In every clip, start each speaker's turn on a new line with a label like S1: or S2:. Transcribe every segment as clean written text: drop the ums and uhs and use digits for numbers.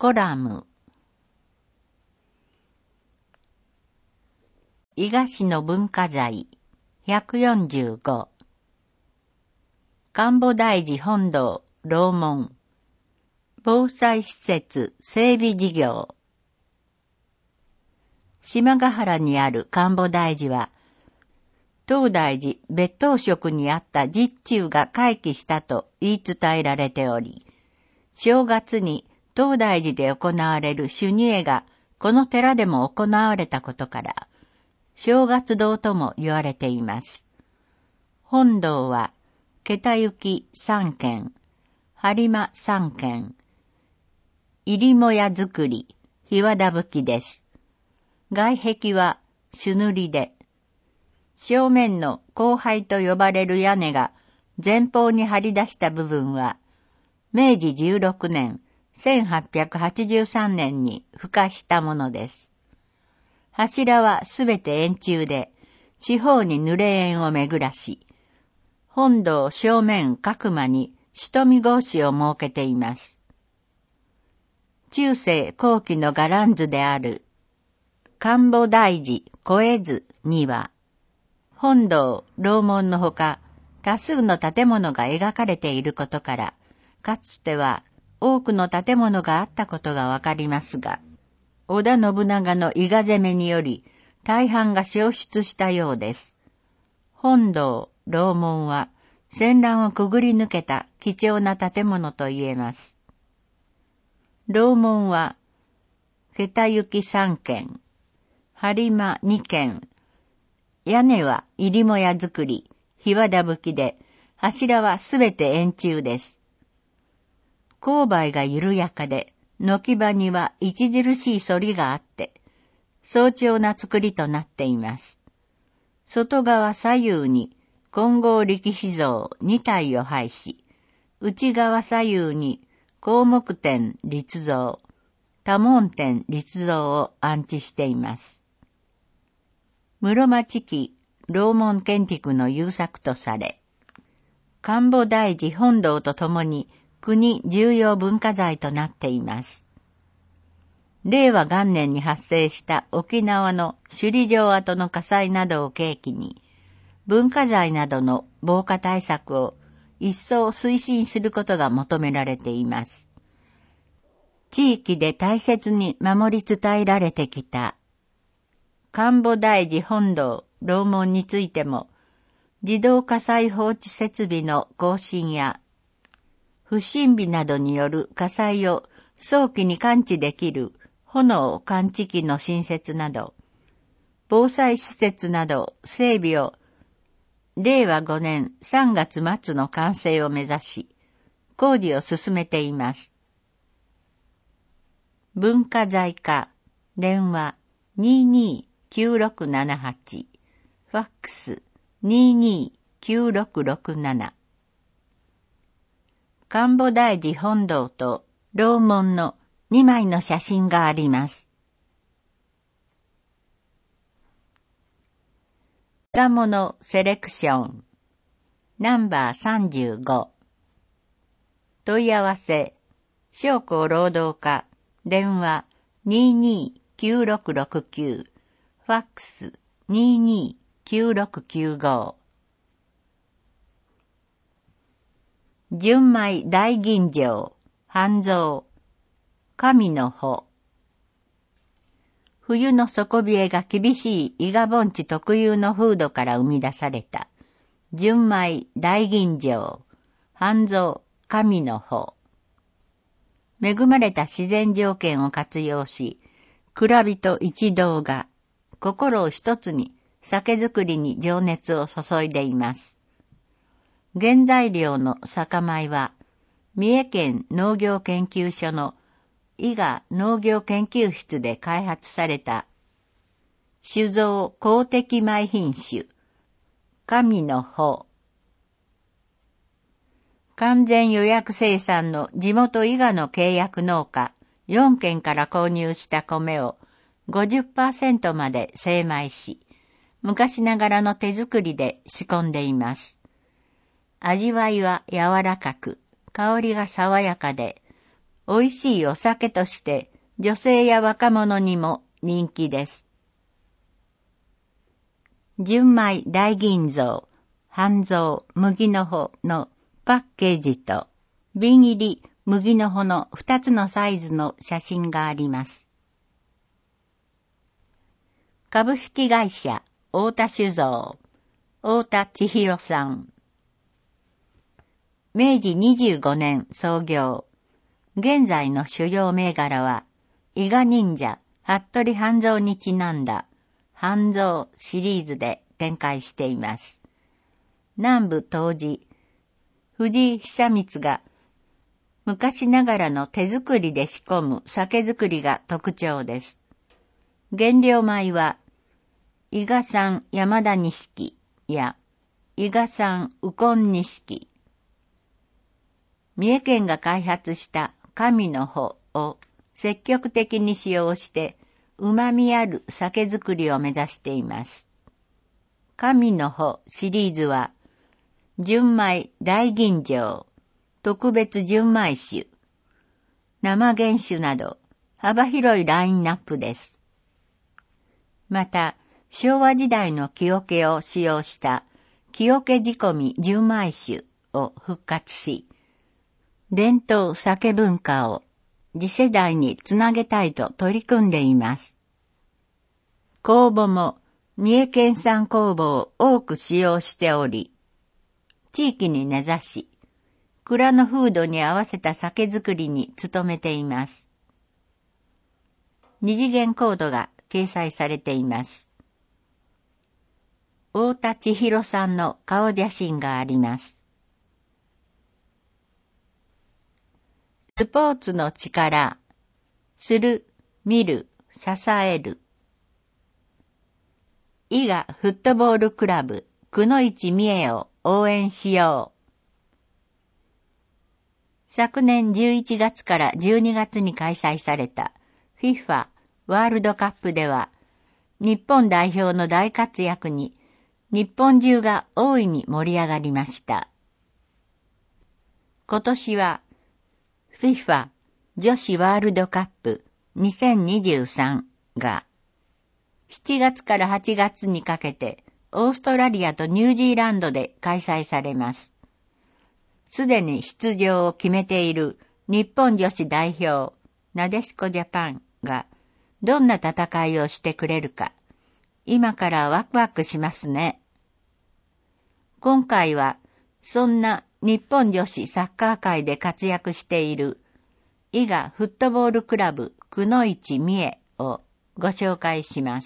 S1: コラム。伊賀市の文化財145。神保大寺本堂楼門。防災施設整備事業。島ヶ原にある神保大寺は、東大寺別当職にあった実中が開基したと言い伝えられており、正月に東大寺で行われる修二会がこの寺でも行われたことから、正月堂とも言われています。本堂は、桁行き3軒、播磨3軒、入母屋造り、檜皮葺きです。外壁は朱塗りで、正面の光背と呼ばれる屋根が前方に張り出した部分は、明治16年、1883年に付加したものです。柱はすべて円柱で、四方に濡れ縁を巡らし、本堂正面各間に蔀格子を設けています。中世後期の伽藍図である、神保大寺小絵図には、本堂楼門のほか、多数の建物が描かれていることから、かつては多くの建物があったことがわかりますが、織田信長の伊賀攻めにより大半が消失したようです。本堂楼門は戦乱をくぐり抜けた貴重な建物と言えます。楼門は桁行き3軒、播磨2軒、屋根は入母屋造り、檜皮葺きで、柱はすべて円柱です。勾配が緩やかで、軒場には著しい反りがあって、壮長な造りとなっています。外側左右に金剛力士像2体を配し、内側左右に光目天立像、多聞天立像を安置しています。室町期楼門建築の優作とされ、神保大寺本堂とともに国重要文化財となっています。令和元年に発生した沖縄の首里城跡の火災などを契機に、文化財などの防火対策を一層推進することが求められています。地域で大切に守り伝えられてきた神保大寺本堂楼門についても、自動火災報知設備の更新や、不審火などによる火災を早期に感知できる炎感知器の新設など、防災施設など整備を令和5年3月末の完成を目指し、工事を進めています。文化財課、電話229678、ファックス229667。神保大寺本堂と楼門の2枚の写真があります。若者セレクションナンバー35。問い合わせ商工労働課電話229669、ファックス229695。純米大吟醸半蔵神の穂。冬の底冷えが厳しい伊賀盆地特有の風土から生み出された純米大吟醸半蔵神の穂。恵まれた自然条件を活用し、蔵人一同が心を一つに酒造りに情熱を注いでいます。原材料の酒米は、三重県農業研究所の伊賀農業研究室で開発された酒造公的米品種、神の穂。完全予約生産の地元伊賀の契約農家4軒から購入した米を 50% まで精米し、昔ながらの手作りで仕込んでいます。味わいは柔らかく、香りが爽やかで、 美味しいお酒として女性や若者にも人気です。純米大吟醸、半蔵麦の穂のパッケージと瓶入り麦の穂の2つのサイズの写真があります。株式会社太田酒造、太田千尋さん。明治25年創業。現在の主要銘柄は、伊賀忍者、服部半蔵にちなんだ、半蔵シリーズで展開しています。南部当時、藤井久光が、昔ながらの手作りで仕込む酒造りが特徴です。原料米は、伊賀産山田錦や伊賀産右近錦。三重県が開発した神の穂を積極的に使用して旨味ある酒造りを目指しています。神の穂シリーズは純米大吟醸、特別純米酒、生原酒など幅広いラインナップです。また、昭和時代の木桶を使用した木桶仕込み純米酒を復活し、伝統酒文化を次世代につなげたいと取り組んでいます。酵母も三重県産酵母を多く使用しており、地域に根ざし、蔵の風土に合わせた酒造りに努めています。二次元コードが掲載されています。太田千尋さんの顔写真があります。スポーツの力、する、見る、支える。伊賀フットボールクラブ、くのいち三重を応援しよう。昨年11月から12月に開催された FIFA ワールドカップでは、日本代表の大活躍に日本中が大いに盛り上がりました。今年はFIFA 女子ワールドカップ2023が7月から8月にかけてオーストラリアとニュージーランドで開催されます。すでに出場を決めている日本女子代表なでしこジャパンがどんな戦いをしてくれるか今からワクワクしますね。今回はそんな日本女子サッカー界で活躍している伊賀フットボールクラブくのいち三重をご紹介します。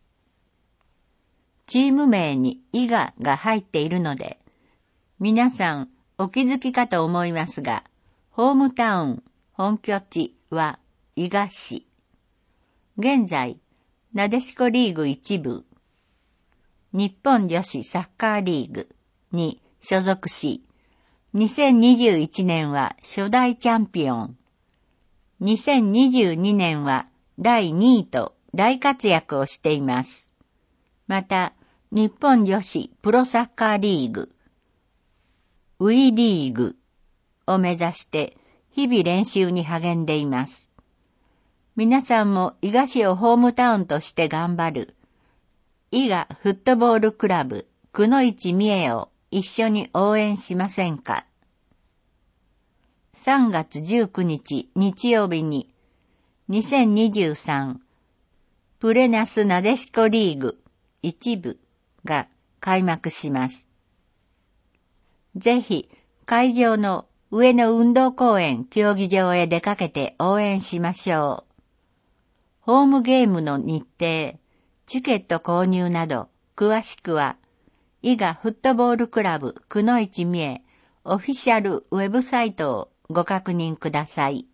S1: チーム名に伊賀が入っているので、皆さんお気づきかと思いますが、ホームタウン、本拠地は伊賀市。現在、なでしこリーグ1部、日本女子サッカーリーグに所属し、2021年は初代チャンピオン、2022年は第2位と大活躍をしています。また、日本女子プロサッカーリーグ、WEリーグを目指して日々練習に励んでいます。皆さんも伊賀市をホームタウンとして頑張る伊賀フットボールクラブくのいち三重を一緒に応援しませんか。3月19日日曜日に2023プレナスなでしこリーグ1部が開幕します。ぜひ会場の上野運動公園競技場へ出かけて応援しましょう。ホームゲームの日程、チケット購入など詳しくは伊賀フットボールクラブくのいち三重オフィシャルウェブサイトをご確認ください。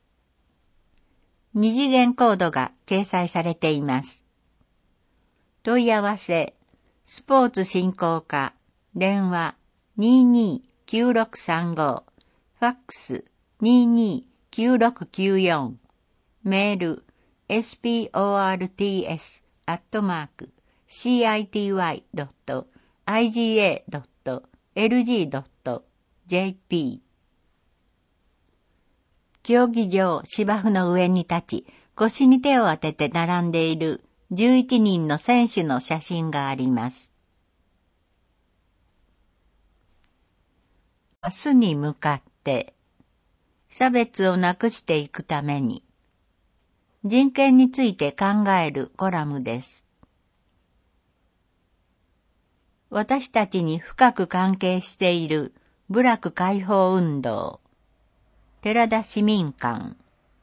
S1: 二次元コードが掲載されています。問い合わせ、スポーツ振興課、電話229635、ファックス229694、メール、sports@city.iga.lg.jp 競技場芝生の上に立ち、腰に手を当てて並んでいる11人の選手の写真があります。明日に向かって差別をなくしていくために人権について考えるコラムです。私たちに深く関係している部落解放運動、寺田市民館。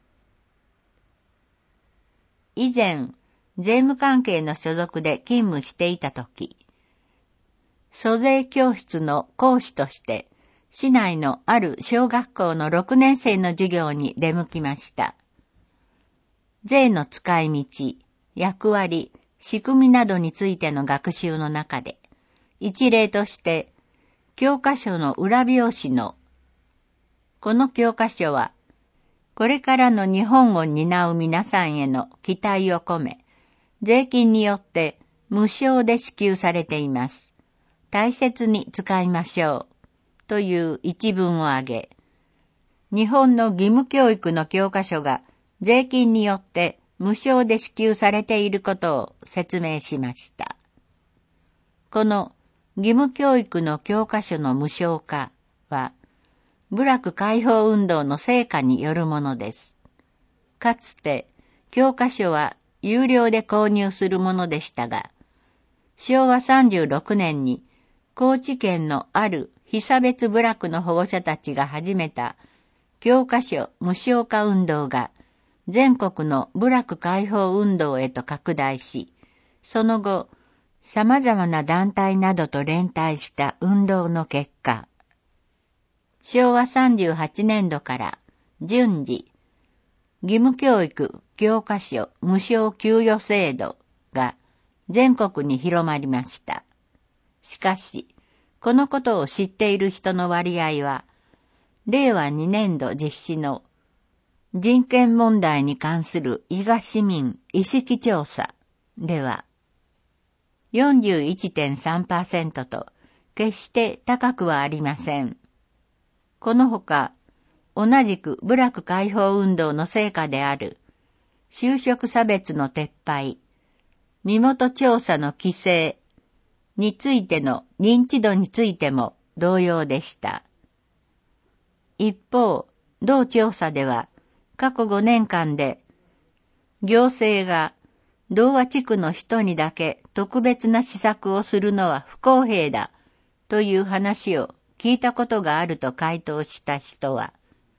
S1: 以前、税務関係の所属で勤務していたとき、租税教室の講師として、市内のある小学校の6年生の授業に出向きました。税の使い道、役割、仕組みなどについての学習の中で、一例として、教科書の裏表紙の、この教科書は、これからの日本を担う皆さんへの期待を込め、税金によって無償で支給されています。大切に使いましょう。という一文を挙げ、日本の義務教育の教科書が税金によって無償で支給されていることを説明しました。この義務教育の教科書の無償化は、部落解放運動の成果によるものです。かつて、教科書は有料で購入するものでしたが、昭和36年に高知県のある被差別部落の保護者たちが始めた教科書無償化運動が全国の部落解放運動へと拡大し、その後、様々な団体などと連帯した運動の結果、昭和38年度から順次、義務教育教科書無償給与制度が全国に広まりました。しかし、このことを知っている人の割合は、令和2年度実施の人権問題に関する伊賀市民意識調査では、41.3% と決して高くはありません。このほか、同じく部落解放運動の成果である就職差別の撤廃、身元調査の規制についての認知度についても同様でした。一方、同調査では過去5年間で行政が同和地区の人にだけ特別な施策をするのは不公平だという話を聞いたことがあると回答した人は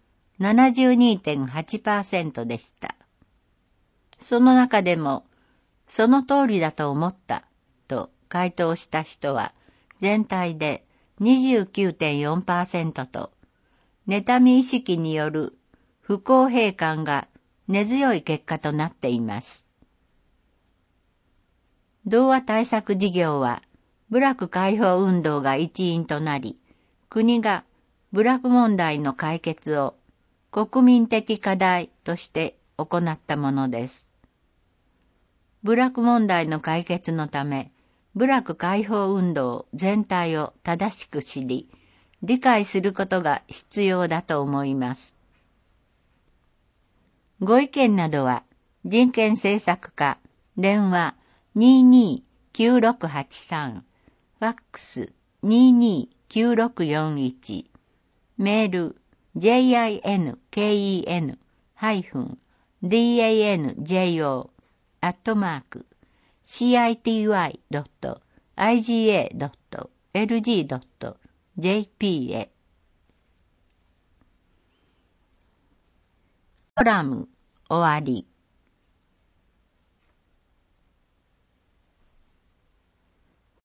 S1: 72.8% でした。その中でも、その通りだと思ったと回答した人は全体で 29.4% と、妬み意識による不公平感が根強い結果となっています。同和対策事業は、部落解放運動が一因となり、国が部落問題の解決を国民的課題として行ったものです。部落問題の解決のため、部落解放運動全体を正しく知り、理解することが必要だと思います。ご意見などは、人権政策課、電話229683、ファックス229641、メール jinken-city.ity.lg.jp へ。コラム終わり。